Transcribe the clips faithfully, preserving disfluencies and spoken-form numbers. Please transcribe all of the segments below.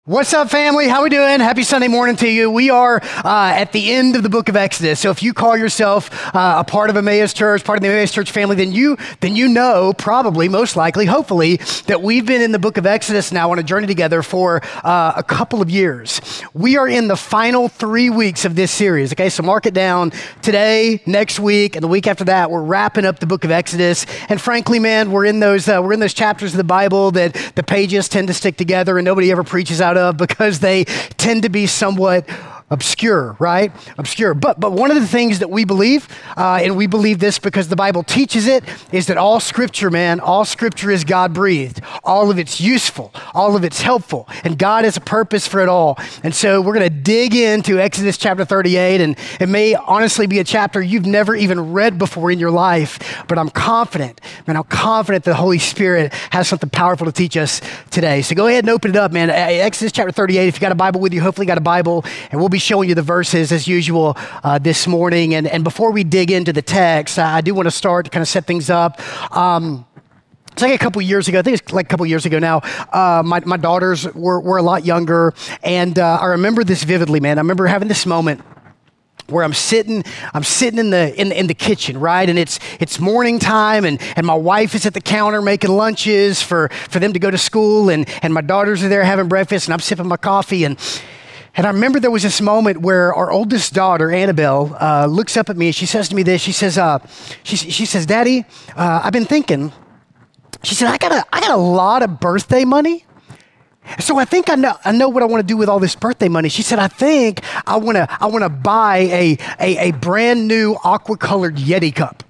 What's up, family? How we doing? Happy Sunday morning to you. We are uh, at the end of the book of Exodus. So if you call yourself uh, a part of Emmaus Church, part of the Emmaus Church family, then you then you know, probably, most likely, hopefully, that we've been in the book of Exodus now on a journey together for uh, a couple of years. We are in the final three weeks of this series. Okay, so mark it down. Today, next week, and the week after that, we're wrapping up the book of Exodus. And frankly, man, we're in those uh, we're in those chapters of the Bible that the pages tend to stick together, and nobody ever preaches out of because they tend to be somewhat obscure, right? Obscure. But but one of the things that we believe, uh, and we believe this because the Bible teaches it, is that all scripture, man, all scripture is God-breathed. All of it's useful. All of it's helpful. And God has a purpose for it all. And so we're going to dig into Exodus chapter thirty-eight, and it may honestly be a chapter you've never even read before in your life, but I'm confident, man, I'm confident the Holy Spirit has something powerful to teach us today. So go ahead and open it up, man. Exodus chapter thirty-eight, if you got a Bible with you, hopefully you got a Bible, and we'll be showing you the verses as usual uh, this morning. And, and before we dig into the text, I do want to start to kind of set things up. Um, It's like a couple years ago, I think it's like a couple years ago now, uh, my, my daughters were, were a lot younger, and uh, I remember this vividly, man. I remember having this moment where I'm sitting, I'm sitting in the in, in the kitchen, right? And it's it's morning time, and, and my wife is at the counter making lunches for, for them to go to school, and, and my daughters are there having breakfast, and I'm sipping my coffee, and And I remember there was this moment where our oldest daughter, Annabelle, uh, looks up at me and she says to me this. She says, uh, she, she says, "Daddy, uh, I've been thinking." She said, I got a, I got a lot of birthday money. So I think I know, I know what I want to do with all this birthday money. She said, I think I want to, I want to buy a, a, a brand new aqua-colored Yeti cup.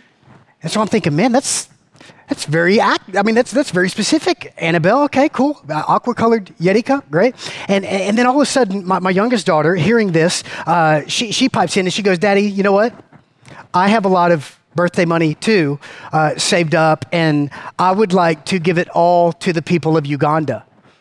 And so I'm thinking, man, that's, That's very, act- I mean, that's that's very specific. Annabelle, okay, cool. Uh, aqua-colored Yeti cup, great. And and then all of a sudden, my, my youngest daughter, hearing this, uh, she, she pipes in and she goes, "Daddy, you know what? I have a lot of birthday money too, uh, saved up, and I would like to give it all to the people of Uganda."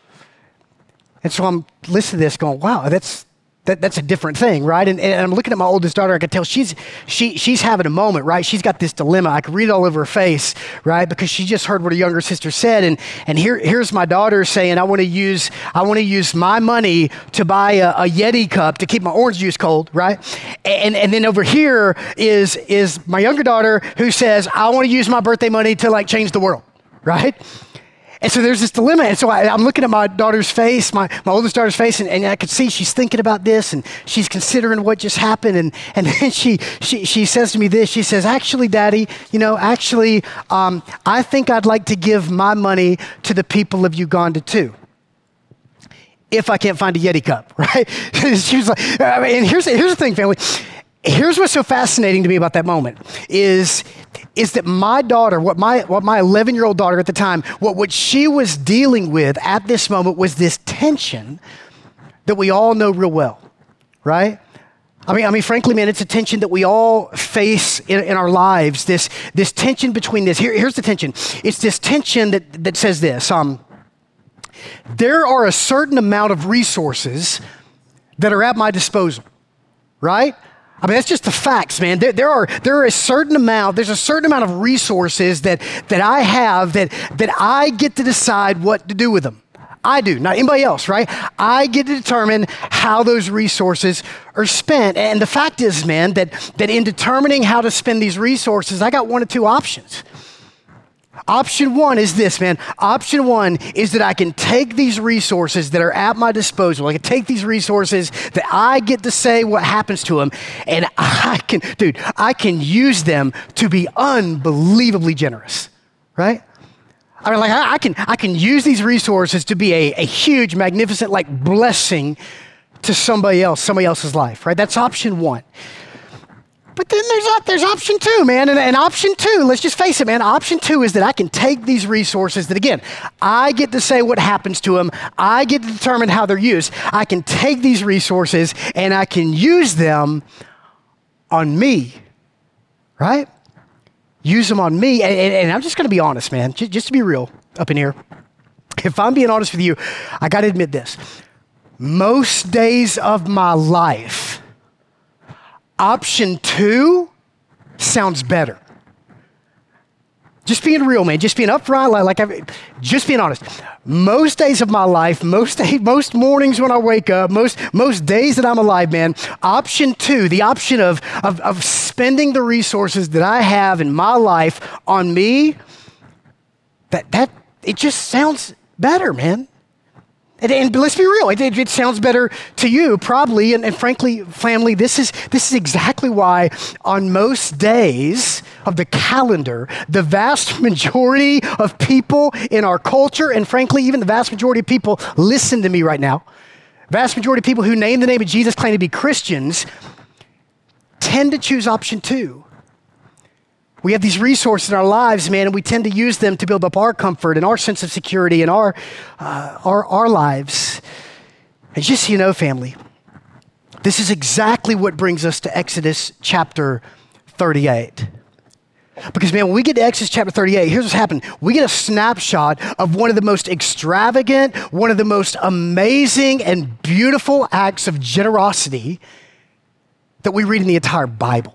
And so I'm listening to this going, wow, that's, That, that's a different thing, right? And, and I'm looking at my oldest daughter. I can tell she's she she's having a moment, right? She's got this dilemma. I can read it all over her face, right? Because she just heard what her younger sister said, and and here here's my daughter saying, "I want to use I want to use my money to buy a, a Yeti cup to keep my orange juice cold," right? And and then over here is is my younger daughter who says, "I want to use my birthday money to like change the world," right? And so there's this dilemma. And so I, I'm looking at my daughter's face, my, my oldest daughter's face, and, and I could see she's thinking about this, and she's considering what just happened. And, and then she, she, she says to me this, she says, "Actually, Daddy, you know, actually, um, I think I'd like to give my money to the people of Uganda too, if I can't find a Yeti cup," right? She was like, I mean, and here's, here's the thing, family. Here's what's so fascinating to me about that moment is, is that my daughter, what my what my eleven-year-old daughter at the time, what, what she was dealing with at this moment was this tension that we all know real well, right? I mean, I mean, frankly, man, it's a tension that we all face in, in our lives. This this tension between this. Here, here's the tension. It's this tension that that says this. Um, there are a certain amount of resources that are at my disposal, right? I mean, that's just the facts, man. There, there are there are a certain amount, there's a certain amount of resources that that I have that that I get to decide what to do with them. I do, not anybody else, right? I get to determine how those resources are spent. And the fact is, man, that that in determining how to spend these resources, I got one of two options. Option one is this, man. Option one is that I can take these resources that are at my disposal. I can take these resources that I get to say what happens to them, and I can, dude, I can use them to be unbelievably generous, right? I mean, like I, I can, I can use these resources to be a, a huge, magnificent, like blessing to somebody else, somebody else's life, right? That's option one. But then there's there's option two, man. And, and option two, let's just face it, man. Option two is that I can take these resources that, again, I get to say what happens to them. I get to determine how they're used. I can take these resources and I can use them on me, right? Use them on me. And, and, and I'm just going to be honest, man. Just, just to be real up in here. If I'm being honest with you, I got to admit this. Most days of my life, option two sounds better. Just being real, man. Just being upfront, like, like I, just being honest. Most days of my life, most day, most mornings when I wake up, most most days that I'm alive, man. Option two, the option of of, of spending the resources that I have in my life on me. That that it just sounds better, man. And, and let's be real, it, it, it sounds better to you probably, and, and frankly, family, this is this is exactly why on most days of the calendar, the vast majority of people in our culture, and frankly, even the vast majority of people, listen to me right now, vast majority of people who name the name of Jesus, claim to be Christians, tend to choose option two. We have these resources in our lives, man, and we tend to use them to build up our comfort and our sense of security and our, uh, our, our lives. And just so you know, family, this is exactly what brings us to Exodus chapter thirty-eight. Because, man, when we get to Exodus chapter thirty-eight, here's what's happened. We get a snapshot of one of the most extravagant, one of the most amazing and beautiful acts of generosity that we read in the entire Bible.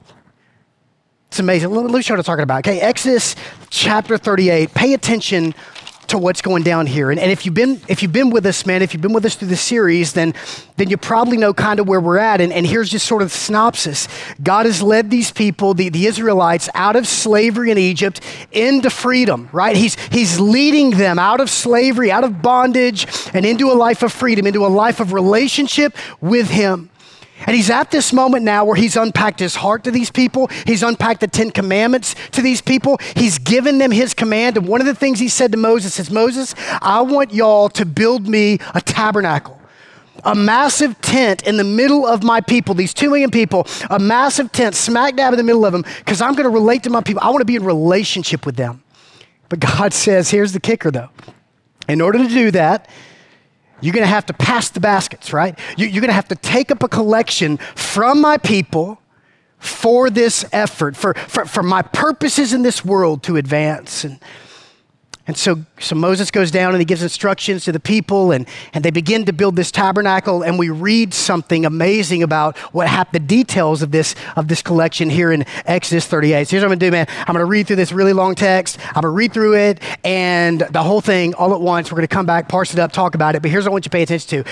It's amazing. Let me show you what I'm talking about. Okay, Exodus chapter thirty-eight. Pay attention to what's going down here. And, and if you've been if you've been with us, man, if you've been with us through the series, then then you probably know kind of where we're at. And, and here's just sort of the synopsis. God has led these people, the, the Israelites, out of slavery in Egypt into freedom, right? He's he's leading them out of slavery, out of bondage, and into a life of freedom, into a life of relationship with Him. And he's at this moment now where he's unpacked his heart to these people. He's unpacked the Ten Commandments to these people. He's given them his command. And one of the things he said to Moses is, Moses, I want y'all to build me a tabernacle, a massive tent in the middle of my people, these two million people, a massive tent smack dab in the middle of them, because I'm going to relate to my people. I want to be in relationship with them. But God says, here's the kicker though. In order to do that, you're going to have to pass the baskets, right? You're going to have to take up a collection from my people for this effort, for, for, for my purposes in this world to advance. And, and so, so Moses goes down and he gives instructions to the people, and, and they begin to build this tabernacle, and we read something amazing about what happened, the details of this, of this collection here in Exodus thirty-eight. So here's what I'm going to do, man. I'm going to read through this really long text. I'm going to read through it and the whole thing all at once. We're going to come back, parse it up, talk about it. But here's what I want you to pay attention to.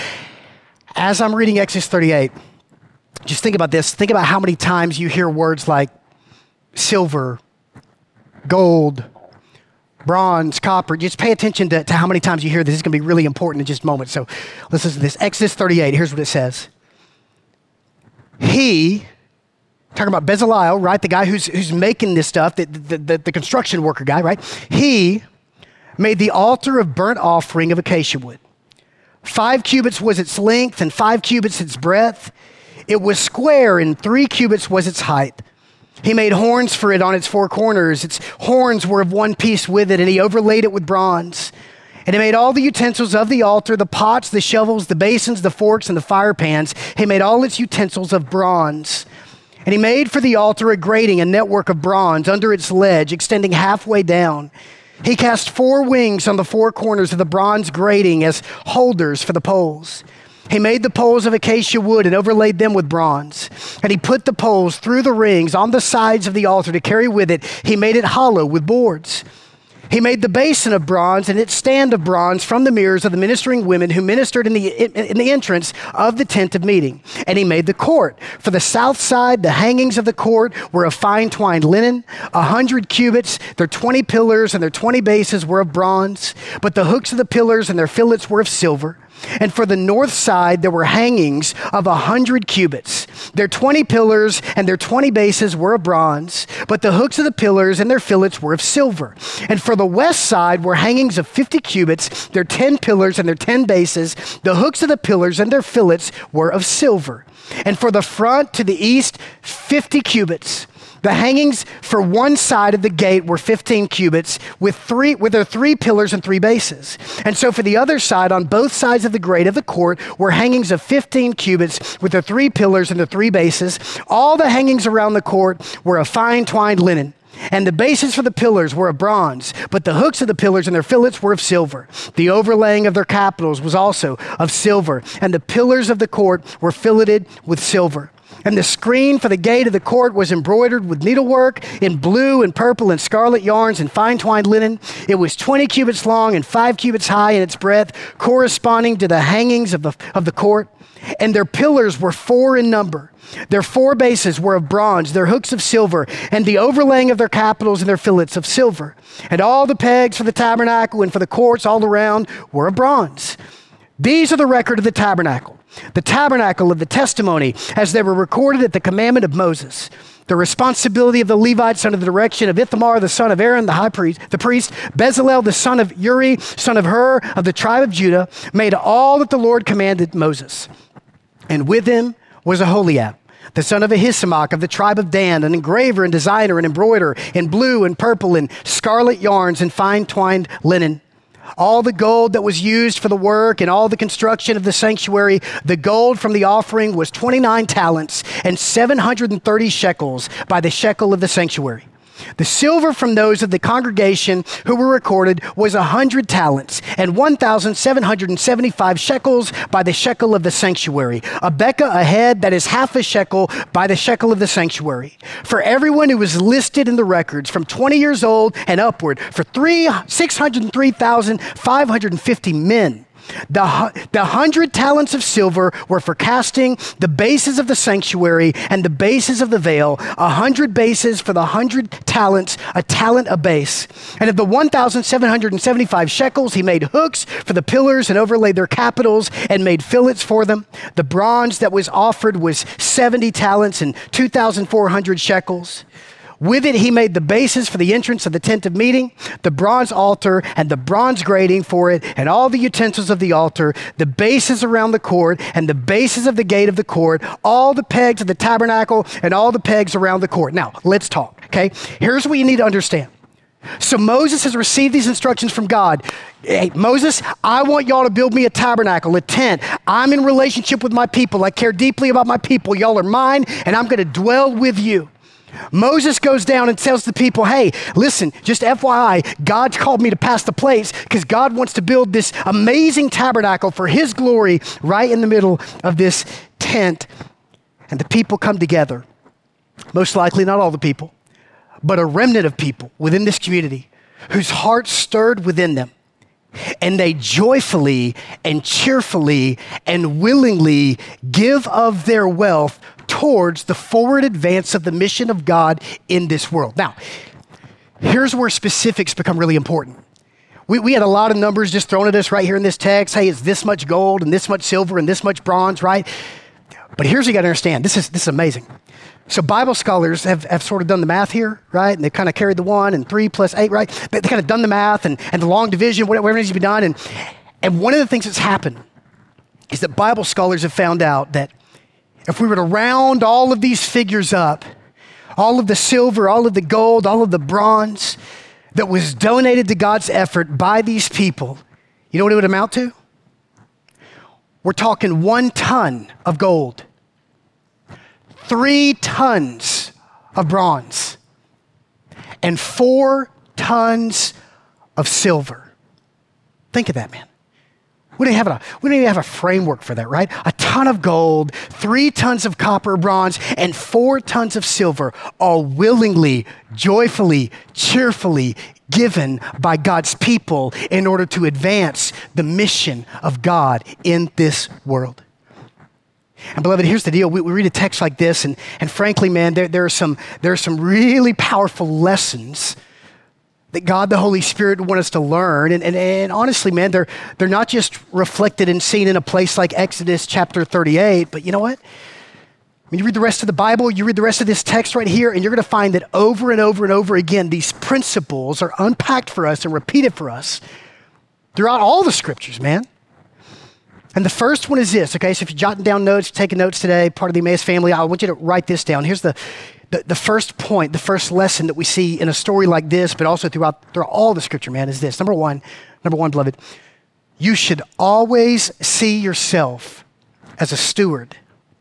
As I'm reading Exodus thirty-eight, just think about this. Think about how many times you hear words like silver, gold, bronze, copper. Just pay attention to, to how many times you hear this. This is going to be really important in just a moment. So let's listen to this. Exodus thirty-eight, here's what it says. He, talking about Bezalel, right? The guy who's, who's making this stuff, the, the, the, the construction worker guy, right? He made the altar of burnt offering of acacia wood. Five cubits was its length and five cubits its breadth. It was square and three cubits was its height. He made horns for it on its four corners. Its horns were of one piece with it, and he overlaid it with bronze. And he made all the utensils of the altar, the pots, the shovels, the basins, the forks, and the fire pans. He made all its utensils of bronze. And he made for the altar a grating, a network of bronze under its ledge, extending halfway down. He cast four wings on the four corners of the bronze grating as holders for the poles. He made the poles of acacia wood and overlaid them with bronze. And he put the poles through the rings on the sides of the altar to carry with it. He made it hollow with boards. He made the basin of bronze and its stand of bronze from the mirrors of the ministering women who ministered in the, in the entrance of the tent of meeting. And he made the court. For the south side, the hangings of the court were of fine twined linen, a hundred cubits. Their twenty pillars and their twenty bases were of bronze, but the hooks of the pillars and their fillets were of silver. And for the north side, there were hangings of a hundred cubits. Their twenty pillars and their twenty bases were of bronze, but the hooks of the pillars and their fillets were of silver. And for the west side were hangings of fifty cubits. Their ten pillars and their ten bases, the hooks of the pillars and their fillets were of silver. And for the front to the east, fifty cubits. The hangings for one side of the gate were fifteen cubits with three, with their three pillars and three bases. And so for the other side, on both sides of the grate of the court, were hangings of fifteen cubits with their three pillars and their three bases. All the hangings around the court were of fine twined linen. And the bases for the pillars were of bronze, but the hooks of the pillars and their fillets were of silver. The overlaying of their capitals was also of silver, and the pillars of the court were filleted with silver. And the screen for the gate of the court was embroidered with needlework in blue and purple and scarlet yarns and fine twined linen. It was twenty cubits long and five cubits high in its breadth, corresponding to the hangings of the, of the court. And their pillars were four in number. Their four bases were of bronze, their hooks of silver, and the overlaying of their capitals and their fillets of silver. And all the pegs for the tabernacle and for the courts all around were of bronze. These are the record of the tabernacle, the tabernacle of the testimony, as they were recorded at the commandment of Moses. The responsibility of the Levites under the direction of Ithamar, the son of Aaron, the high priest, the priest, Bezalel, the son of Uri, son of Hur, of the tribe of Judah, made all that the Lord commanded Moses. And with him was Aholiab, the son of Ahisamach of the tribe of Dan, an engraver and designer and embroiderer in blue and purple and scarlet yarns and fine twined linen. All the gold that was used for the work and all the construction of the sanctuary, the gold from the offering was twenty-nine talents and seven hundred thirty shekels by the shekel of the sanctuary. The silver from those of the congregation who were recorded was a hundred talents and one thousand seven hundred seventy-five shekels by the shekel of the sanctuary. A beka a head, that is half a shekel by the shekel of the sanctuary. For everyone who was listed in the records from twenty years old and upward, for three six hundred three thousand five hundred fifty men. The, the hundred talents of silver were for casting the bases of the sanctuary and the bases of the veil, a hundred bases for the hundred talents, a talent a base. And of the one thousand seven hundred seventy-five shekels, he made hooks for the pillars and overlaid their capitals and made fillets for them. The bronze that was offered was seventy talents and two thousand four hundred shekels. With it, he made the bases for the entrance of the tent of meeting, the bronze altar and the bronze grating for it, and all the utensils of the altar, the bases around the court and the bases of the gate of the court, all the pegs of the tabernacle and all the pegs around the court. Now, let's talk, okay? Here's what you need to understand. So Moses has received these instructions from God. Hey, Moses, I want y'all to build me a tabernacle, a tent. I'm in relationship with my people. I care deeply about my people. Y'all are mine, and I'm going to dwell with you. Moses goes down and tells the people, hey, listen, just F Y I, God's called me to pass the plates because God wants to build this amazing tabernacle for his glory right in the middle of this tent. And the people come together. Most likely not all the people, but a remnant of people within this community whose hearts stirred within them. And they joyfully and cheerfully and willingly give of their wealth towards the forward advance of the mission of God in this world. Now, here's where specifics become really important. We, we had a lot of numbers just thrown at us right here in this text. Hey, it's this much gold and this much silver and this much bronze, right? But here's what you got to understand. This is, this is amazing. So Bible scholars have, have sort of done the math here, right? And they kind of carried the one and three plus eight, right? They, they kind of done the math and, and the long division, whatever needs to be done. And, and one of the things that's happened is that Bible scholars have found out that if we were to round all of these figures up, all of the silver, all of the gold, all of the bronze that was donated to God's effort by these people, you know what it would amount to? We're talking one ton of gold, three tons of bronze, and four tons of silver. Think of that, man. We don't, have a, we don't even have a framework for that, right? A ton of gold, three tons of copper, bronze, and four tons of silver, all willingly, joyfully, cheerfully given by God's people in order to advance the mission of God in this world. And beloved, here's the deal. We, we read a text like this, and, and frankly, man, there, there, are some, there are some really powerful lessons that God, the Holy Spirit, want us to learn. And, and, and honestly, man, they're, they're not just reflected and seen in a place like Exodus chapter thirty-eight, but you know what? When you read the rest of the Bible, you read the rest of this text right here, and you're going to find that over and over and over again, these principles are unpacked for us and repeated for us throughout all the scriptures, man. And the first one is this, okay? So if you're jotting down notes, taking notes today, part of the Emmaus family, I want you to write this down. Here's the The, the first point, the first lesson that we see in a story like this, but also throughout, throughout all the scripture, man, is this. Number one, number one, beloved, you should always see yourself as a steward.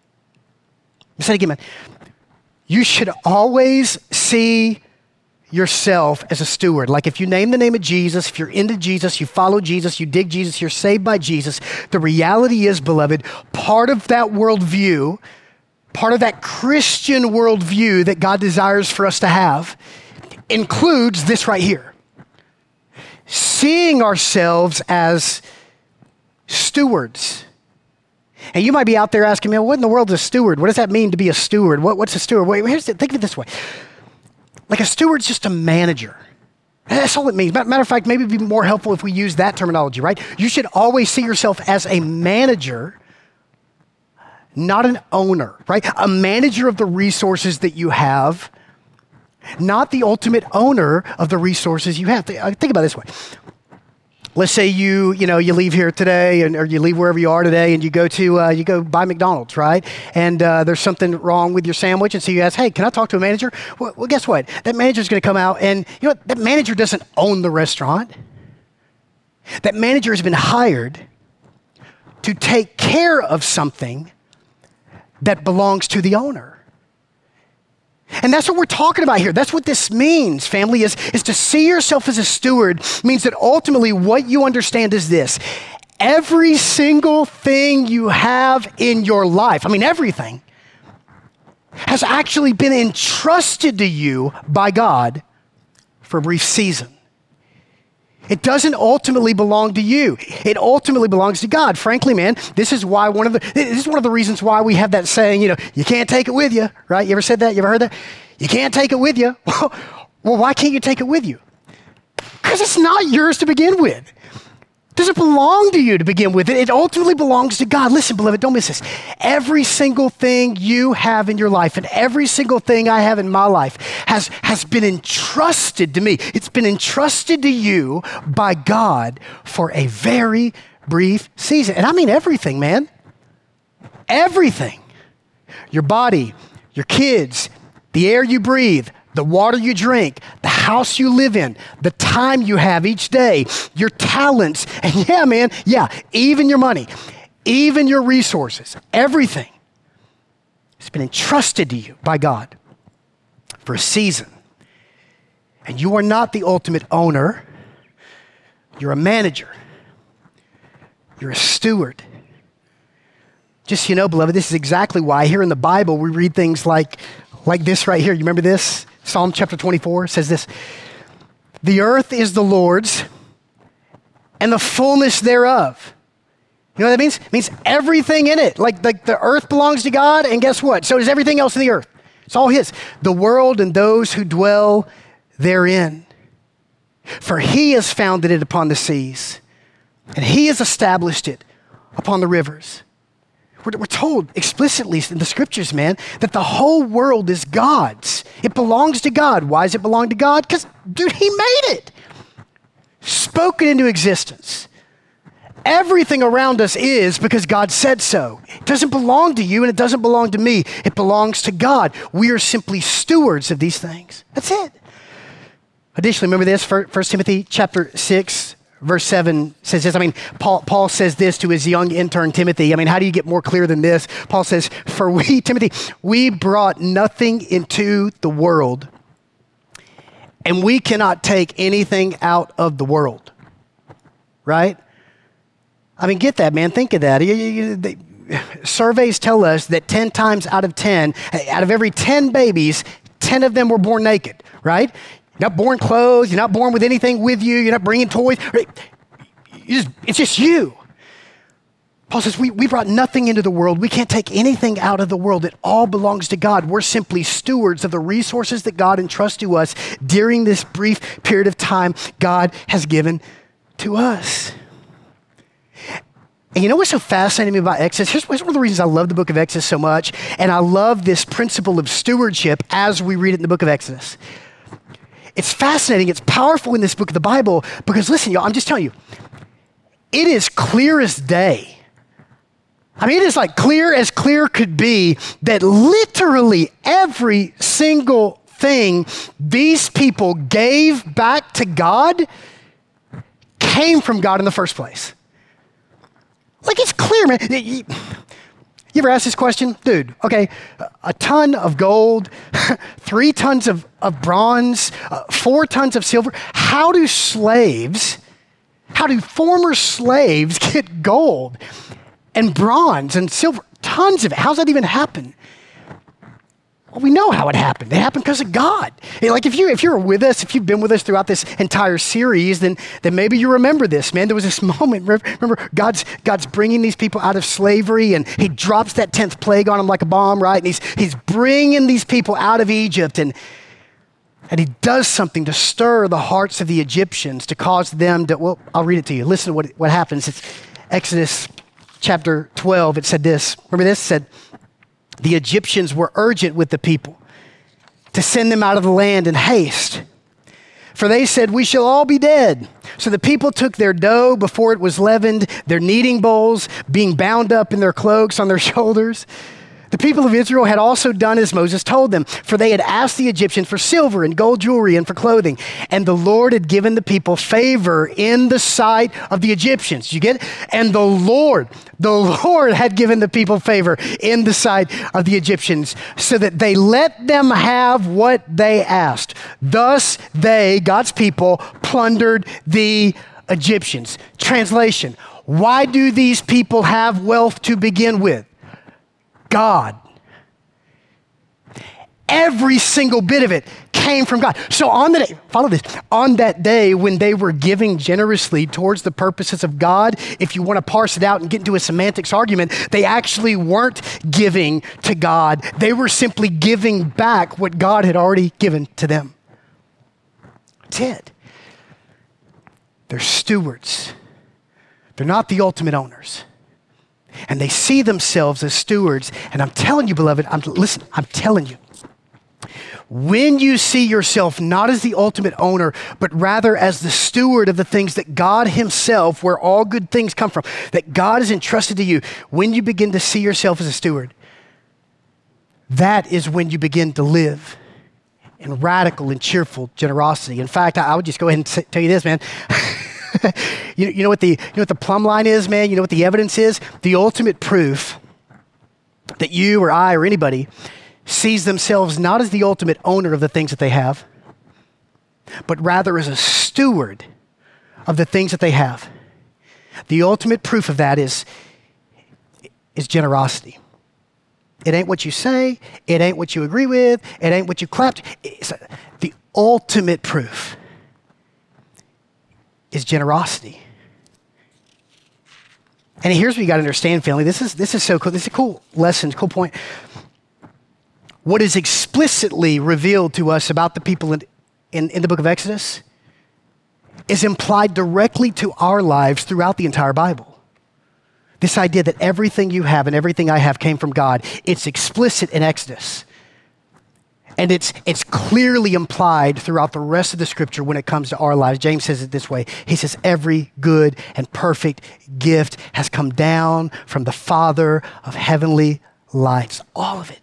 Let me say it again, man. You should always see yourself as a steward. Like if you name the name of Jesus, if you're into Jesus, you follow Jesus, you dig Jesus, you're saved by Jesus, the reality is, beloved, part of that worldview, part of that Christian worldview that God desires for us to have includes this right here. Seeing ourselves as stewards. And you might be out there asking me, what in the world is a steward? What does that mean to be a steward? What, what's a steward? Wait, here's the, think of it this way. Like a steward's just a manager. That's all it means. Matter of fact, maybe it'd be more helpful if we use that terminology, right? You should always see yourself as a manager, not an owner, right? A manager of the resources that you have, not the ultimate owner of the resources you have. Think about it this way. Let's say you, you know, you leave here today, and or you leave wherever you are today, and you go to uh, you go buy McDonald's, right? And uh, there's something wrong with your sandwich, and so you ask, "Hey, can I talk to a manager?" Well, well guess what? That manager's going to come out, and you know what? That manager doesn't own the restaurant. That manager has been hired to take care of something that belongs to the owner. And that's what we're talking about here. That's what this means, family, is, is to see yourself as a steward means that ultimately what you understand is this. Every single thing you have in your life, I mean everything, has actually been entrusted to you by God for a brief season. It doesn't ultimately belong to you. It ultimately belongs to God. Frankly, man, this is why one of the this is one of the reasons why we have that saying, you know, you can't take it with you, right? You ever said that? You ever heard that? You can't take it with you. Well, why can't you take it with you? Because it's not yours to begin with. It doesn't belong to you to begin with. It ultimately belongs to God. Listen, beloved, don't miss this. Every single thing you have in your life and every single thing I have in my life has, has been entrusted to me. It's been entrusted to you by God for a very brief season. And I mean everything, man. Everything. Your body, your kids, the air you breathe, the water you drink, the house you live in, the time you have each day, your talents, and yeah, man, yeah, even your money, even your resources, everything has been entrusted to you by God for a season. And you are not the ultimate owner. You're a manager. You're a steward. Just so you know, beloved, this is exactly why here in the Bible we read things like, like this right here. You remember this? Psalm chapter twenty-four says this, "The earth is the Lord's and the fullness thereof." You know what that means? It means everything in it. Like, like the earth belongs to God, and guess what? So does everything else in the earth. It's all his. The world and those who dwell therein. For he has founded it upon the seas, and he has established it upon the rivers. We're, we're told explicitly in the scriptures, man, that the whole world is God's. It belongs to God. Why does it belong to God? Because, dude, he made it. Spoke it into existence. Everything around us is because God said so. It doesn't belong to you and it doesn't belong to me. It belongs to God. We are simply stewards of these things. That's it. Additionally, remember this, First Timothy chapter six, verse seven says this. I mean, Paul, Paul says this to his young intern, Timothy. I mean, how do you get more clear than this? Paul says, "For we, Timothy, we brought nothing into the world, and we cannot take anything out of the world." Right? I mean, get that, man. Think of that. You, you, they, surveys tell us that ten times out of ten, out of every ten babies, ten of them were born naked, right? You're not born clothed. You're not born with anything with you. You're not bringing toys. You just, it's just you. Paul says, we, we brought nothing into the world. We can't take anything out of the world. It all belongs to God. We're simply stewards of the resources that God entrusts to us during this brief period of time God has given to us. And you know what's so fascinating to me about Exodus? Here's, here's one of the reasons I love the book of Exodus so much, and I love this principle of stewardship as we read it in the book of Exodus. It's fascinating. It's powerful in this book of the Bible because, listen, y'all, I'm just telling you, it is clear as day. I mean, it is like clear as clear could be that literally every single thing these people gave back to God came from God in the first place. Like, it's clear, man. You ever ask this question? Dude, okay, a ton of gold, three tons of, of bronze, uh, four tons of silver. How do slaves, how do former slaves get gold and bronze and silver? Tons of it. How's that even happen? Well, we know how it happened. It happened because of God. Like if you if you're with us, if you've been with us throughout this entire series, then then maybe you remember this, man. There was this moment. Remember, God's God's bringing these people out of slavery, and He drops that tenth plague on them like a bomb, right? And He's He's bringing these people out of Egypt, and and He does something to stir the hearts of the Egyptians to cause them to. Well, I'll read it to you. Listen to what what happens. It's Exodus chapter twelve. It said this. Remember this? It said, the Egyptians were urgent with the people to send them out of the land in haste. For they said, we shall all be dead. So the people took their dough before it was leavened, their kneading bowls being bound up in their cloaks on their shoulders. The people of Israel had also done as Moses told them, for they had asked the Egyptians for silver and gold jewelry and for clothing. And the Lord had given the people favor in the sight of the Egyptians. You get it? And the Lord, the Lord had given the people favor in the sight of the Egyptians, so that they let them have what they asked. Thus they, God's people, plundered the Egyptians. Translation, why do these people have wealth to begin with? God. Every single bit of it came from God. So on the day, follow this, on that day when they were giving generously towards the purposes of God, if you want to parse it out and get into a semantics argument, they actually weren't giving to God. They were simply giving back what God had already given to them. That's it. They're stewards. They're not the ultimate owners. And they see themselves as stewards. And I'm telling you, beloved, I'm, listen, I'm telling you, when you see yourself not as the ultimate owner, but rather as the steward of the things that God Himself, where all good things come from, that God has entrusted to you, when you begin to see yourself as a steward, that is when you begin to live in radical and cheerful generosity. In fact, I, I would just go ahead and say, tell you this, man. you, you know what the you know what the plumb line is, man? You know what the evidence is? The ultimate proof that you or I or anybody sees themselves not as the ultimate owner of the things that they have, but rather as a steward of the things that they have. The ultimate proof of that is, is generosity. It ain't what you say. It ain't what you agree with. It ain't what you clapped. It's the ultimate proof is generosity. And here's what you got to understand, family. This is this is so cool. This is a cool lesson, cool point. What is explicitly revealed to us about the people in, in, in the book of Exodus is implied directly to our lives throughout the entire Bible. This idea that everything you have and everything I have came from God, it's explicit in Exodus. And it's it's clearly implied throughout the rest of the scripture when it comes to our lives. James says it this way. He says, every good and perfect gift has come down from the Father of heavenly lights. All of it.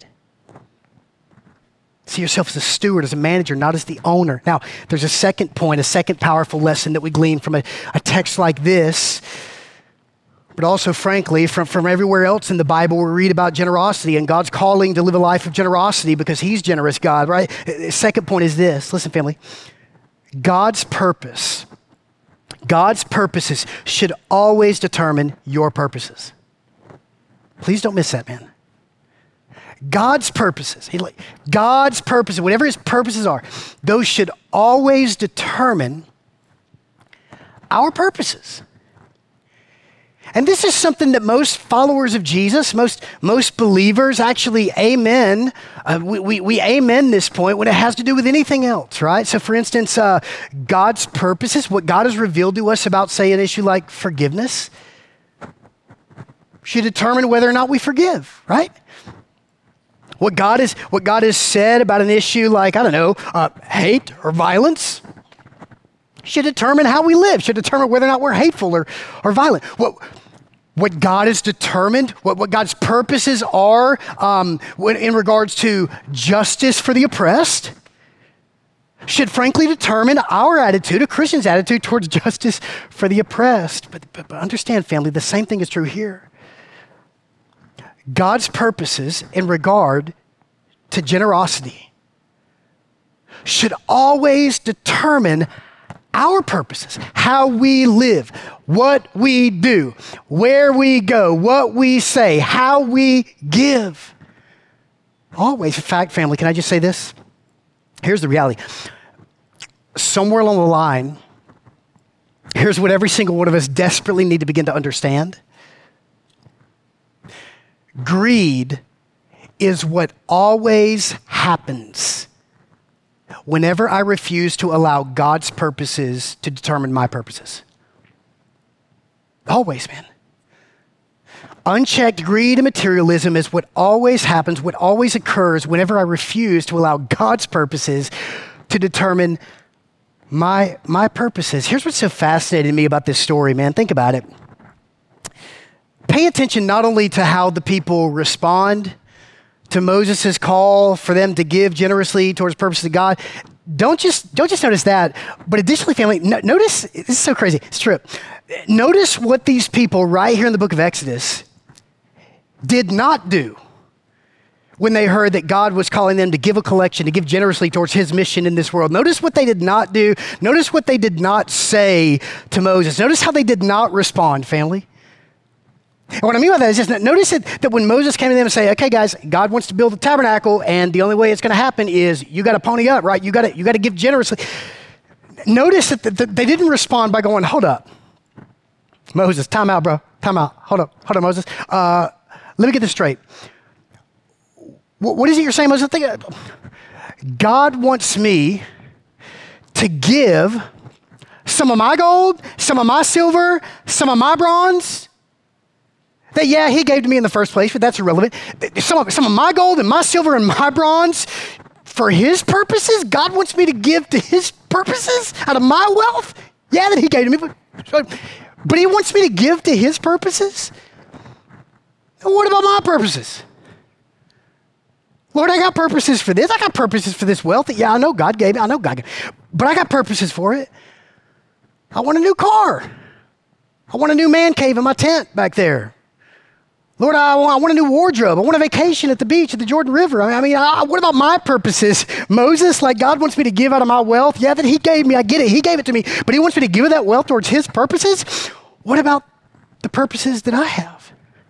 See yourself as a steward, as a manager, not as the owner. Now, there's a second point, a second powerful lesson that we glean from a, a text like this. But also, frankly, from, from everywhere else in the Bible, we read about generosity and God's calling to live a life of generosity because He's generous God, right? The second point is this. Listen, family. God's purpose, God's purposes should always determine your purposes. Please don't miss that, man. God's purposes, he, God's purposes, whatever His purposes are, those should always determine our purposes. And this is something that most followers of Jesus, most most believers actually amen. Uh, we, we, we amen this point when it has to do with anything else, right? So for instance, uh, God's purposes, what God has revealed to us about, say, an issue like forgiveness, should determine whether or not we forgive, right? What God is, what God has said about an issue like, I don't know, uh, hate or violence, should determine how we live, should determine whether or not we're hateful or, or violent. What, what God has determined, what, what God's purposes are um, when, in regards to justice for the oppressed, should frankly determine our attitude, a Christian's attitude towards justice for the oppressed. But, but, but understand, family, the same thing is true here. God's purposes in regard to generosity should always determine our purposes, how we live, what we do, where we go, what we say, how we give. Always. In fact, family, can I just say this? Here's the reality. Somewhere along the line, here's what every single one of us desperately need to begin to understand. Greed is what always happens whenever I refuse to allow God's purposes to determine my purposes. Always, man. Unchecked greed and materialism is what always happens, what always occurs whenever I refuse to allow God's purposes to determine my, my purposes. Here's what's so fascinating to me about this story, man. Think about it. Pay attention not only to how the people respond to Moses' call for them to give generously towards the purposes of God. Don't just, don't just notice that, but additionally, family, no, notice, this is so crazy, it's true. Notice what these people right here in the book of Exodus did not do when they heard that God was calling them to give a collection, to give generously towards his mission in this world. Notice what they did not do. Notice what they did not say to Moses. Notice how they did not respond, family. And what I mean by that is just notice that, that when Moses came to them and say, okay, guys, God wants to build a tabernacle, and the only way it's going to happen is you got to pony up, right? You got to you got to give generously. Notice that the, the, they didn't respond by going, hold up. Moses, time out, bro. Time out. Hold up. Hold up, Moses. Uh, let me get this straight. What, what is it you're saying, Moses? Think, God wants me to give some of my gold, some of my silver, some of my bronze. That, yeah, he gave to me in the first place, but that's irrelevant. Some of, some of my gold and my silver and my bronze for his purposes? God wants me to give to his purposes out of my wealth? Yeah, that he gave to me, but, but he wants me to give to his purposes? And what about my purposes? Lord, I got purposes for this. I got purposes for this wealth. Yeah, I know God gave it. I know God gave it. But I got purposes for it. I want a new car. I want a new man cave in my tent back there. Lord, I want, I want a new wardrobe. I want a vacation at the beach at the Jordan River. I mean, I mean I, what about my purposes? Moses, like God wants me to give out of my wealth. Yeah, that he gave me. I get it. He gave it to me. But he wants me to give that wealth towards his purposes. What about the purposes that I have?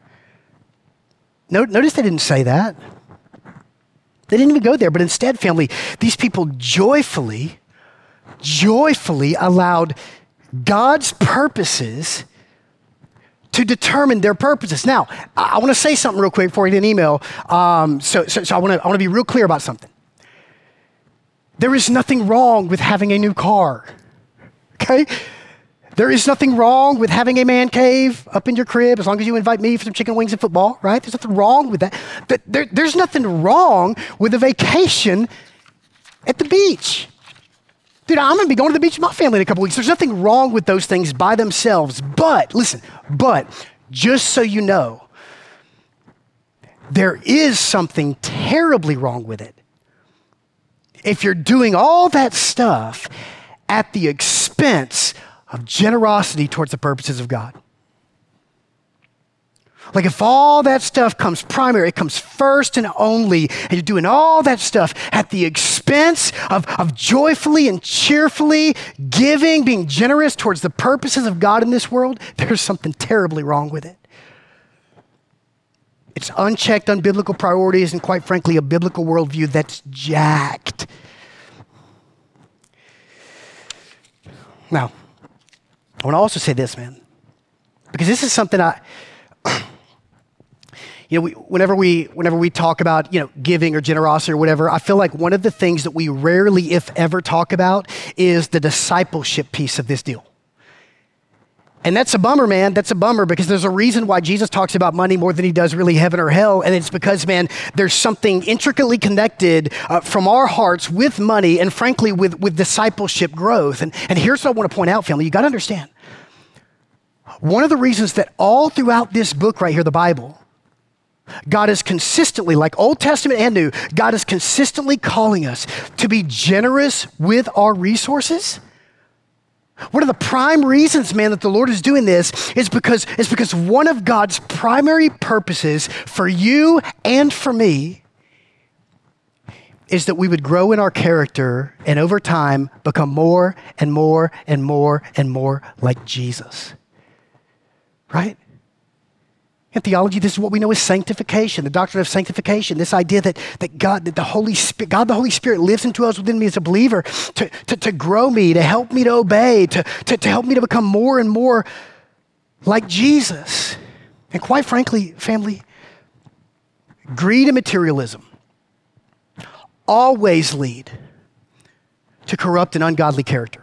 Notice they didn't say that. They didn't even go there. But instead, family, these people joyfully, joyfully allowed God's purposes to determine their purposes. Now, I, I want to say something real quick before I get an email. Um, so, so, so I want to I want to be real clear about something. There is nothing wrong with having a new car, okay? There is nothing wrong with having a man cave up in your crib as long as you invite me for some chicken wings and football, right? There's nothing wrong with that. But there, there's nothing wrong with a vacation at the beach. Dude, I'm going to be going to the beach with my family in a couple weeks. There's nothing wrong with those things by themselves. But, listen, but just so you know, there is something terribly wrong with it. If you're doing all that stuff at the expense of generosity towards the purposes of God. Like if all that stuff comes primary, it comes first and only, and you're doing all that stuff at the expense of, of joyfully and cheerfully giving, being generous towards the purposes of God in this world, there's something terribly wrong with it. It's unchecked, unbiblical priorities, and quite frankly, a biblical worldview that's jacked. Now, I want to also say this, man, because this is something I... You know, we, whenever we whenever we talk about, you know, giving or generosity or whatever, I feel like one of the things that we rarely, if ever, talk about is the discipleship piece of this deal. And that's a bummer, man. That's a bummer because there's a reason why Jesus talks about money more than he does really heaven or hell. And it's because, man, there's something intricately connected uh, from our hearts with money and frankly with, with discipleship growth. And, and here's what I want to point out, family. You got to understand. One of the reasons that all throughout this book right here, the Bible, God is consistently, like Old Testament and New, God is consistently calling us to be generous with our resources. One of the prime reasons, man, that the Lord is doing this is because, is because one of God's primary purposes for you and for me is that we would grow in our character and over time become more and more and more and more like Jesus. Right? In theology, this is what we know as sanctification, the doctrine of sanctification, this idea that, that God, that the Holy Spirit, God the Holy Spirit lives into us within me as a believer to, to, to grow me, to help me to obey, to, to, to help me to become more and more like Jesus. And quite frankly, family, greed and materialism always lead to corrupt and ungodly character.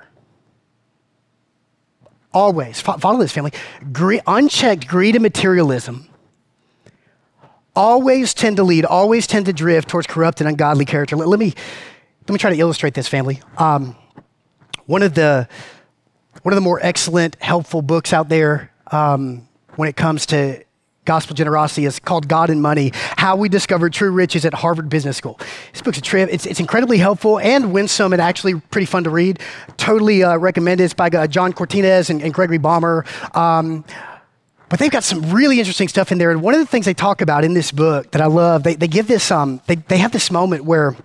Always. Follow this, family. Gre- unchecked greed and materialism always tend to lead, always tend to drift towards corrupt and ungodly character. Let, let me let me try to illustrate this, family. Um, one of the one of the more excellent, helpful books out there um, when it comes to gospel generosity is called God and Money, How We Discovered True Riches at Harvard Business School. This book's a trip. It's, it's incredibly helpful and winsome and actually pretty fun to read. Totally uh, recommend it. It's by uh, John Cortines and, and Gregory Balmer. Um, but they've got some really interesting stuff in there. And one of the things they talk about in this book that I love, they, they give this, um, they, they have this moment where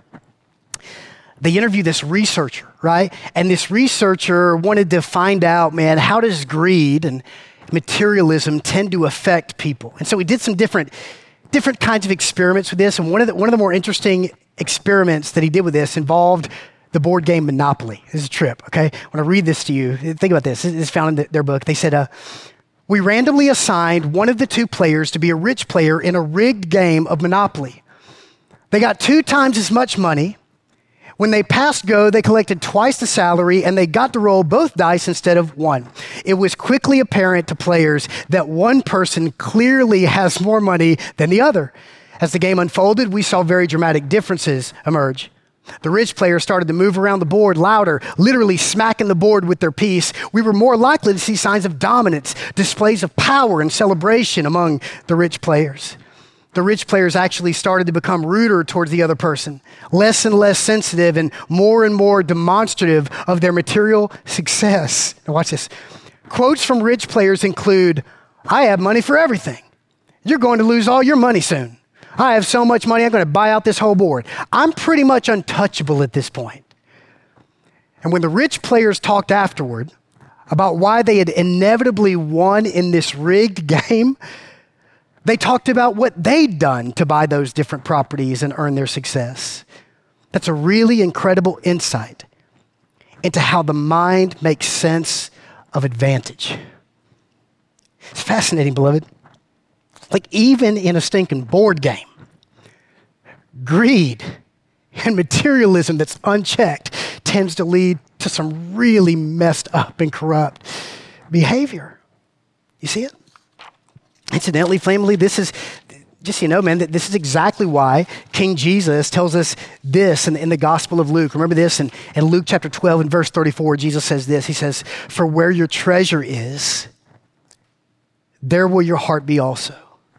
they interview this researcher, right? And this researcher wanted to find out, man, how does greed and materialism tend to affect people? And so we did some different different kinds of experiments with this. And one of the, one of the more interesting experiments that he did with this involved the board game Monopoly. This is a trip, okay? When I read this to you, think about this. This is found in their book. They said, uh, we randomly assigned one of the two players to be a rich player in a rigged game of Monopoly. They got two times as much money. When they passed go, they collected twice the salary and they got to roll both dice instead of one. It was quickly apparent to players that one person clearly has more money than the other. As the game unfolded, we saw very dramatic differences emerge. The rich players started to move around the board louder, literally smacking the board with their piece. We were more likely to see signs of dominance, displays of power and celebration among the rich players. The rich players actually started to become ruder towards the other person, less and less sensitive and more and more demonstrative of their material success. Now watch this. Quotes from rich players include, I have money for everything. You're going to lose all your money soon. I have so much money, I'm going to buy out this whole board. I'm pretty much untouchable at this point. And when the rich players talked afterward about why they had inevitably won in this rigged game, they talked about what they'd done to buy those different properties and earn their success. That's a really incredible insight into how the mind makes sense of advantage. It's fascinating, beloved. Like even in a stinking board game, greed and materialism that's unchecked tends to lead to some really messed up and corrupt behavior. You see it? Incidentally, family, this is, just so you know, man, that this is exactly why King Jesus tells us this in, in the Gospel of Luke. Remember this in, in Luke chapter twelve and verse thirty-four, Jesus says this. He says, for where your treasure is, there will your heart be also.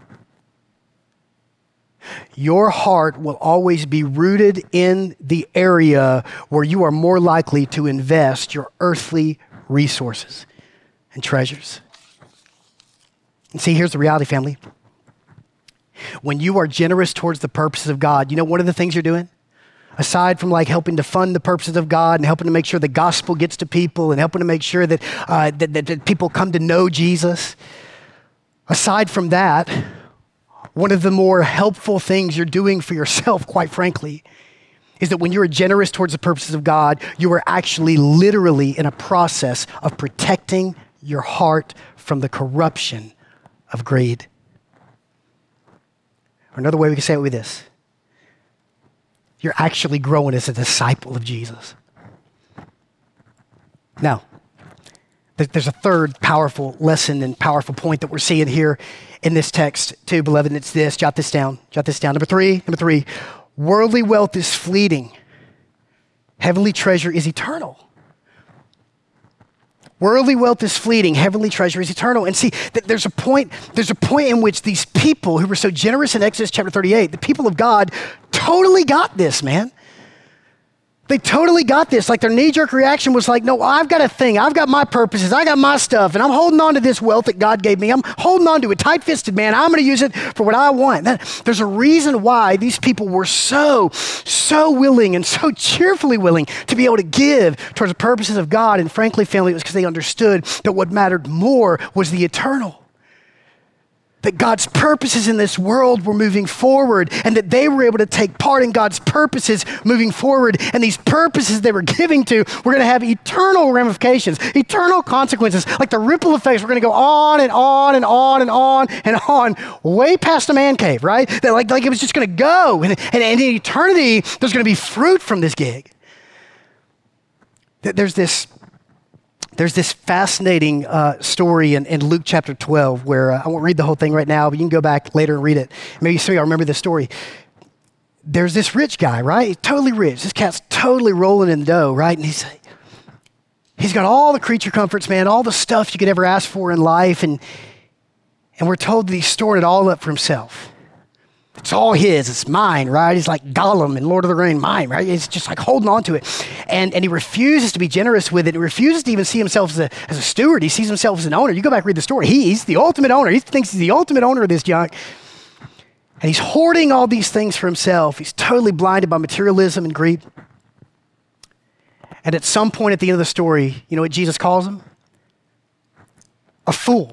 Your heart will always be rooted in the area where you are more likely to invest your earthly resources and treasures. And see, here's the reality, family. When you are generous towards the purposes of God, you know one of the things you're doing? Aside from like helping to fund the purposes of God and helping to make sure the gospel gets to people and helping to make sure that, uh, that, that, that people come to know Jesus, aside from that, one of the more helpful things you're doing for yourself, quite frankly, is that when you're generous towards the purposes of God, you are actually literally in a process of protecting your heart from the corruption of greed. Or another way we can say it with this. You're actually growing as a disciple of Jesus. Now, there's a third powerful lesson and powerful point that we're seeing here in this text too, beloved, and it's this. Jot this down. Jot this down. Number three, number three, worldly wealth is fleeting. Heavenly treasure is eternal. Worldly wealth is fleeting. Heavenly treasure is eternal. And see, there's a point, there's a point in which these people who were so generous in Exodus chapter thirty-eight, the people of God totally got this, man. They totally got this. Like their knee-jerk reaction was like, no, I've got a thing. I've got my purposes. I got my stuff. And I'm holding on to this wealth that God gave me. I'm holding on to it tight-fisted, man. I'm going to use it for what I want. That, there's a reason why these people were so, so willing and so cheerfully willing to be able to give towards the purposes of God. And frankly, family, it was because they understood that what mattered more was the eternal. that God's purposes in this world were moving forward and that they were able to take part in God's purposes moving forward. And these purposes they were giving to were going to have eternal ramifications, eternal consequences, like the ripple effects. We're going to go on and on and on and on and on, way past the man cave, right? That like, like it was just going to go. And, and, and in eternity, there's going to be fruit from this gig. There's this There's this fascinating uh, story in, in Luke chapter twelve where uh, I won't read the whole thing right now, but you can go back later and read it. Maybe some of y'all remember this story. There's this rich guy, right? He's totally rich. This cat's totally rolling in the dough, right? And he's he's got all the creature comforts, man, all the stuff you could ever ask for in life. And, and we're told that he's storing it all up for himself. It's all his, it's mine, right? He's like Gollum in Lord of the Rings, mine, right? He's just like holding on to it. And, and he refuses to be generous with it. He refuses to even see himself as a, as a steward. He sees himself as an owner. You go back and read the story. He, he's the ultimate owner. He thinks he's the ultimate owner of this junk. And he's hoarding all these things for himself. He's totally blinded by materialism and greed. And at some point at the end of the story, you know what Jesus calls him? A fool.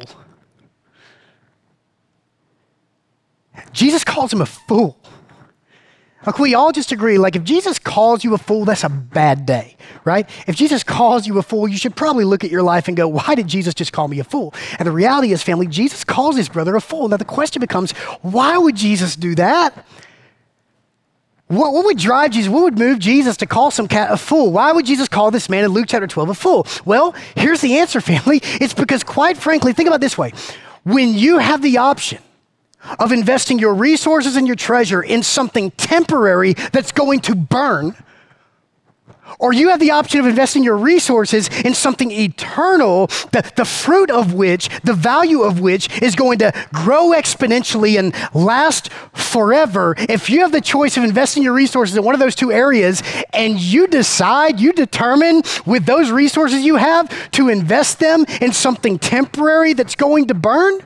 Jesus calls him a fool. Like we all just agree, like if Jesus calls you a fool, that's a bad day, right? If Jesus calls you a fool, you should probably look at your life and go, why did Jesus just call me a fool? And the reality is, family, Jesus calls his brother a fool. Now the question becomes, why would Jesus do that? What, what would drive Jesus? What would move Jesus to call some cat a fool? Why would Jesus call this man in Luke chapter twelve a fool? Well, here's the answer, family. It's because, quite frankly, think about it this way. When you have the option of investing your resources and your treasure in something temporary that's going to burn, or you have the option of investing your resources in something eternal, the, the fruit of which, the value of which is going to grow exponentially and last forever. If you have the choice of investing your resources in one of those two areas and you decide, you determine with those resources you have to invest them in something temporary that's going to burn,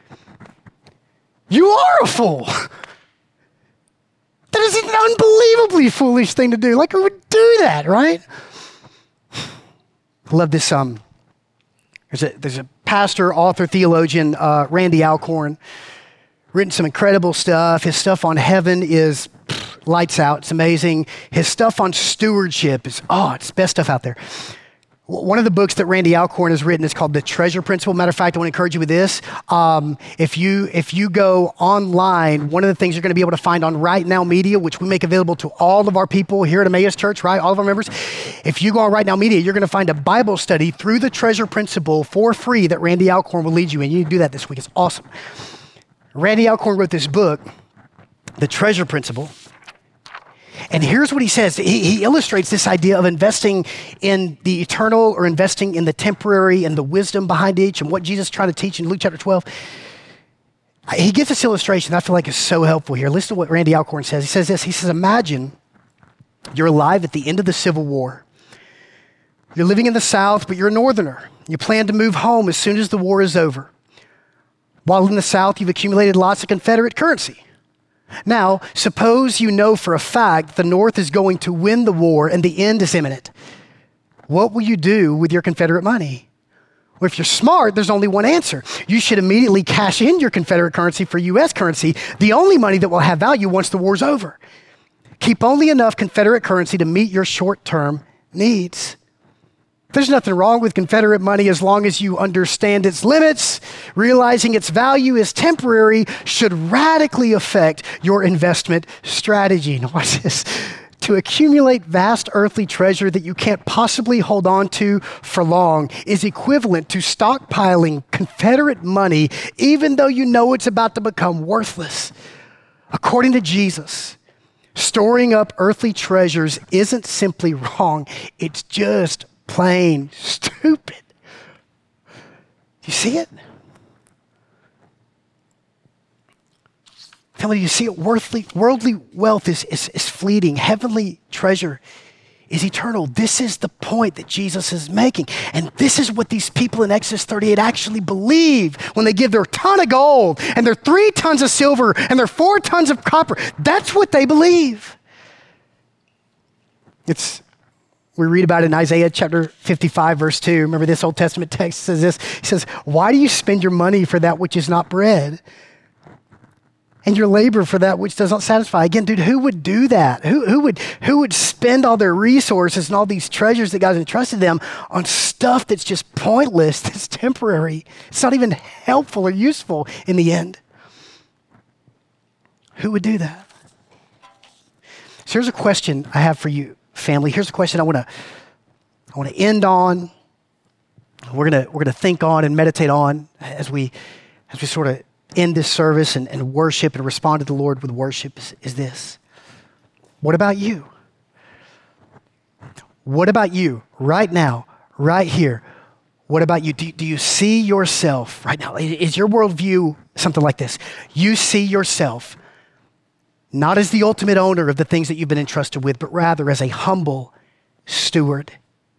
you are a fool. That is an unbelievably foolish thing to do. Like, who would do that, right? I love this. Um, there's a there's a pastor, author, theologian, uh, Randy Alcorn, written some incredible stuff. His stuff on heaven is pff, lights out. It's amazing. His stuff on stewardship is, oh, it's the best stuff out there. One of the books that Randy Alcorn has written is called The Treasure Principle. Matter of fact, I want to encourage you with this. Um, if you if you go online, one of the things you're going to be able to find on Right Now Media, which we make available to all of our people here at Emmaus Church, right? All of our members. If you go on Right Now Media, you're going to find a Bible study through the Treasure Principle for free that Randy Alcorn will lead you in. You need to do that this week. It's awesome. Randy Alcorn wrote this book, The Treasure Principle. And here's what he says. He, he illustrates this idea of investing in the eternal or investing in the temporary and the wisdom behind each and what Jesus is trying to teach in Luke chapter twelve. He gives this illustration that I feel like is so helpful here. Listen to what Randy Alcorn says. He says this. He says, imagine you're alive at the end of the Civil War. You're living in the South, but you're a Northerner. You plan to move home as soon as the war is over. While in the South, you've accumulated lots of Confederate currency. Now, suppose you know for a fact the North is going to win the war and the end is imminent. What will you do with your Confederate money? Well, if you're smart, there's only one answer. You should immediately cash in your Confederate currency for U S currency, the only money that will have value once the war's over. Keep only enough Confederate currency to meet your short-term needs. There's nothing wrong with Confederate money as long as you understand its limits. Realizing its value is temporary should radically affect your investment strategy. Now watch this. To accumulate vast earthly treasure that you can't possibly hold on to for long is equivalent to stockpiling Confederate money even though you know it's about to become worthless. According to Jesus, storing up earthly treasures isn't simply wrong. It's just plain stupid. Do you see it? Family, do you see it? Worldly, worldly wealth is, is, is fleeting. Heavenly treasure is eternal. This is the point that Jesus is making. And this is what these people in Exodus thirty-eight actually believe when they give their ton of gold and their three tons of silver and their four tons of copper. That's what they believe. It's We read about it in Isaiah chapter fifty-five, verse two. Remember this Old Testament text says this. It says, why do you spend your money for that which is not bread? and your labor for that which does not satisfy. Again, dude, who would do that? Who, who would who would spend all their resources and all these treasures that God's entrusted them on stuff that's just pointless, that's temporary? It's not even helpful or useful in the end. Who would do that? So here's a question I have for you, family. Here's a question I want to I want to end on. We're gonna we're gonna think on and meditate on as we as we sort of end this service and, and worship and respond to the Lord with worship is, is this. What about you? What about you right now, right here? What about you? Do, do you see yourself right now? Is your worldview something like this? You see yourself not as the ultimate owner of the things that you've been entrusted with, but rather as a humble steward,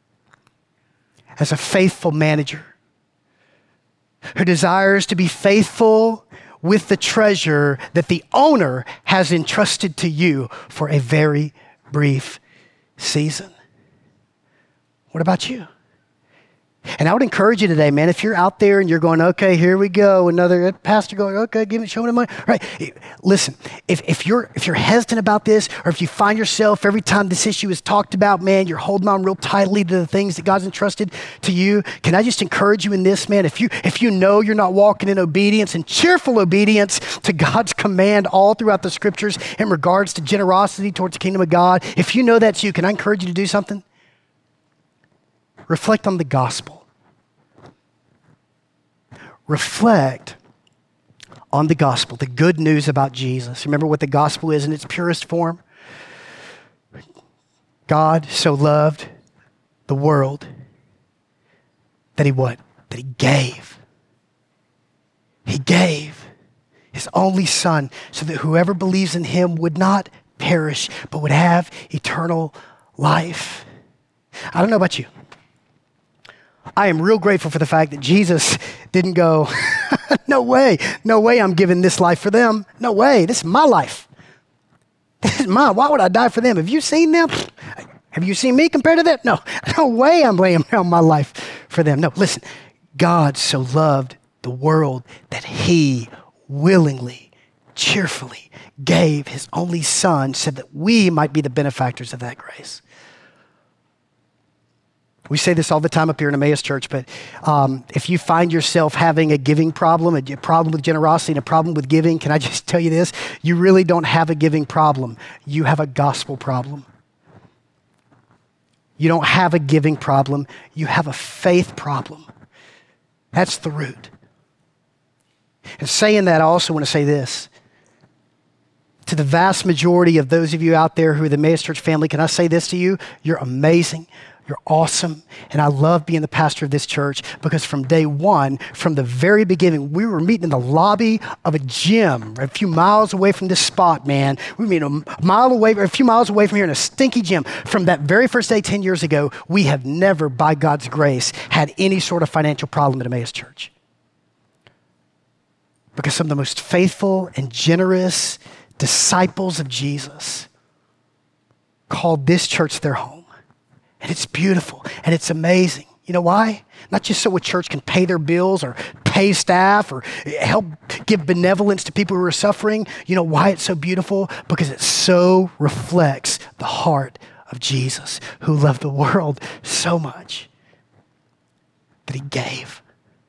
as a faithful manager who desires to be faithful with the treasure that the owner has entrusted to you for a very brief season. What about you? And I would encourage you today, man, if you're out there and you're going, okay, here we go, another pastor going, okay, give me, show me the money. Right? Listen, if, if you're if you're hesitant about this, or if you find yourself every time this issue is talked about, man, you're holding on real tightly to the things that God's entrusted to you, can I just encourage you in this, man? If you if you know you're not walking in obedience and cheerful obedience to God's command all throughout the scriptures in regards to generosity towards the kingdom of God, if you know that's you, can I encourage you to do something? Reflect on the gospel. Reflect on the gospel, the good news about Jesus. Remember what the gospel is in its purest form? God so loved the world that he what? That he gave. He gave his only son so that whoever believes in him would not perish, but would have eternal life. I don't know about you. I am real grateful for the fact that Jesus didn't go, no way, no way I'm giving this life for them. No way, this is my life. This is mine. Why would I die for them? Have you seen them? Have you seen me compared to them? No, no way I'm laying down my life for them. No, listen, God so loved the world that he willingly, cheerfully gave his only son so that we might be the benefactors of that grace. We say this all the time up here in Emmaus Church, but um, if you find yourself having a giving problem, a problem with generosity and a problem with giving, can I just tell you this? You really don't have a giving problem. You have a gospel problem. You don't have a giving problem. You have a faith problem. That's the root. And saying that, I also want to say this. To the vast majority of those of you out there who are the Emmaus Church family, can I say this to you? You're amazing. You're awesome. And I love being the pastor of this church because from day one, from the very beginning, we were meeting in the lobby of a gym a few miles away from this spot, man. We were meeting a mile away, or a few miles away from here in a stinky gym. From that very first day, ten years ago, we have never, by God's grace, had any sort of financial problem at Emmaus Church. Because some of the most faithful and generous disciples of Jesus called this church their home. And it's beautiful and it's amazing. You know why? Not just so a church can pay their bills or pay staff or help give benevolence to people who are suffering. You know why it's so beautiful? Because it so reflects the heart of Jesus, who loved the world so much that he gave.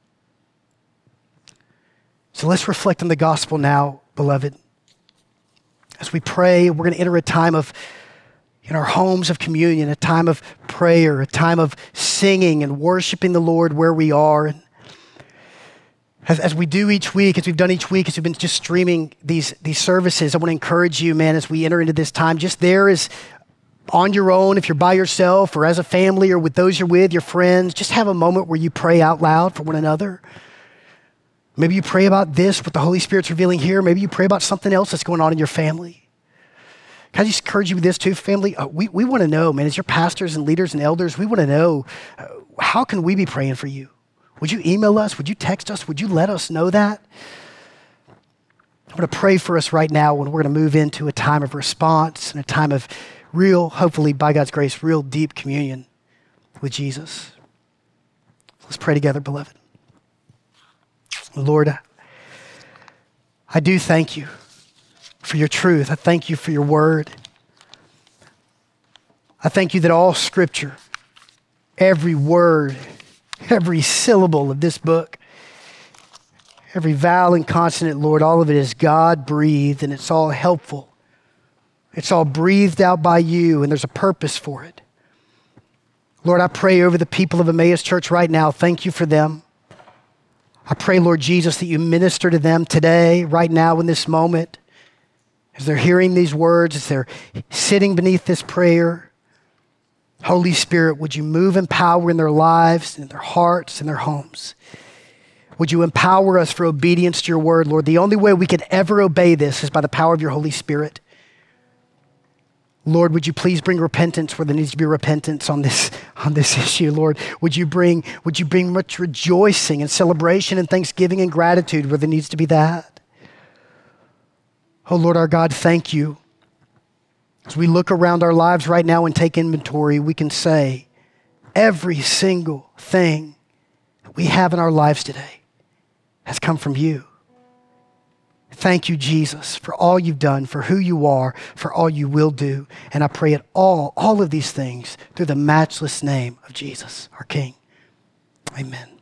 So let's reflect on the gospel now, beloved. As we pray, we're going to enter a time of in our homes of communion, a time of prayer, a time of singing and worshiping the Lord where we are. And as, as we do each week, as we've done each week, as we've been just streaming these, these services, I want to encourage you, man, as we enter into this time, just there is on your own, if you're by yourself or as a family or with those you're with, your friends, just have a moment where you pray out loud for one another. Maybe you pray about this, what the Holy Spirit's revealing here. Maybe you pray about something else that's going on in your family. Can I just encourage you with this too, family? Uh, we we want to know, man, as your pastors and leaders and elders, we want to know, uh, how can we be praying for you? Would you email us? Would you text us? Would you let us know that? I'm going to pray for us right now when we're going to move into a time of response and a time of real, hopefully by God's grace, real deep communion with Jesus. Let's pray together, beloved. Lord, I do thank you for your truth. I thank you for your word. I thank you that all scripture, every word, every syllable of this book, every vowel and consonant, Lord, all of it is God-breathed, and it's all helpful. It's all breathed out by you, and there's a purpose for it. Lord, I pray over the people of Emmaus Church right now. Thank you for them. I pray, Lord Jesus, that you minister to them today, right now in this moment, as they're hearing these words, as they're sitting beneath this prayer. Holy Spirit, would you move in power in their lives, in their hearts, in their homes? Would you empower us for obedience to your word, Lord? The only way we could ever obey this is by the power of your Holy Spirit. Lord, would you please bring repentance where there needs to be repentance on this, on this issue, Lord? Would you bring, would you bring much rejoicing and celebration and thanksgiving and gratitude where there needs to be that? Oh, Lord, our God, thank you. As we look around our lives right now and take inventory, we can say every single thing that we have in our lives today has come from you. Thank you, Jesus, for all you've done, for who you are, for all you will do. And I pray it all, all of these things through the matchless name of Jesus, our King. Amen.